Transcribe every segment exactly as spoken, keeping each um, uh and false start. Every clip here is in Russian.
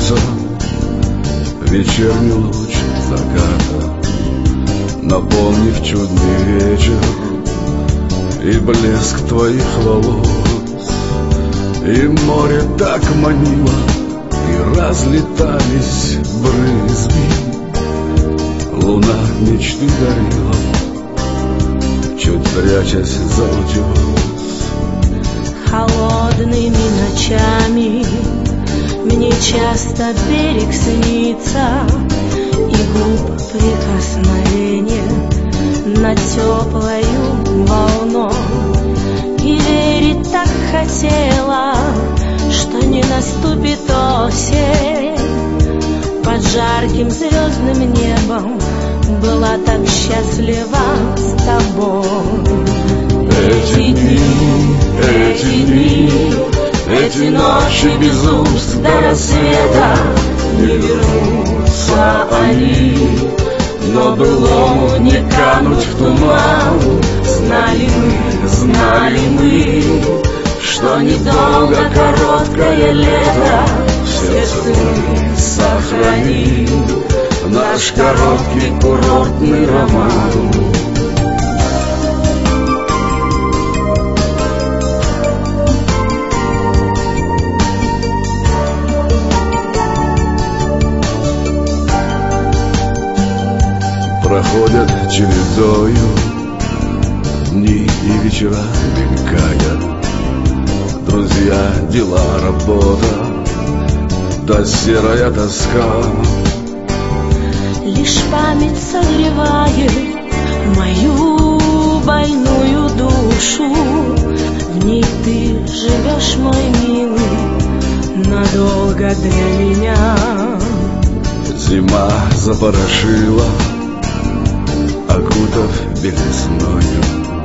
солнца, вечерний луч заката, наполнив чудный вечер и блеск твоих волос. И море так манило, и разлетались брызги. Луна мечты дарила, чуть прячась за утес. Холодными ночами мне часто берег снится, и губ прикосновение над теплою волной. И верить так хотела, что не наступит осень. Под жарким звездным небом была так счастлива с тобой. Эти дни, эти дни, эти ночи безумств до рассвета, не вернутся они, но былому не кануть в туман. Знали мы, знали мы, что недолго короткое лето, в сердце мы сохраним наш короткий курортный роман. Проходят чередою дни и вечера, мелькая. Друзья, дела, работа, да серая тоска. Лишь память согревает мою больную душу. В ней ты живешь, мой милый, надолго для меня. Зима запорошила, окутав белесною.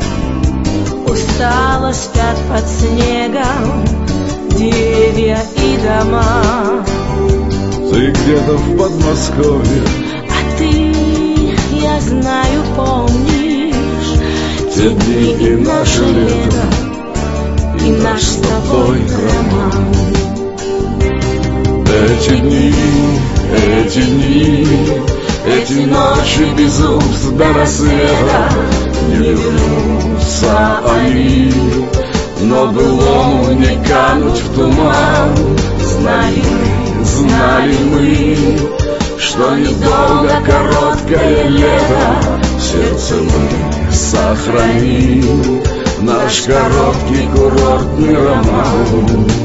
Устало спят под снегом деревья и дома. Ты где-то в Подмосковье, а ты, я знаю, помнишь те дни и наше лето, и наш с тобой роман. Эти дни, эти дни, эти ночи безумств до рассвета, не вернутся они, но былому не кануть в туман. Знали мы, Знали мы, что недолго короткое лето, в сердце мы сохраним наш короткий курортный роман.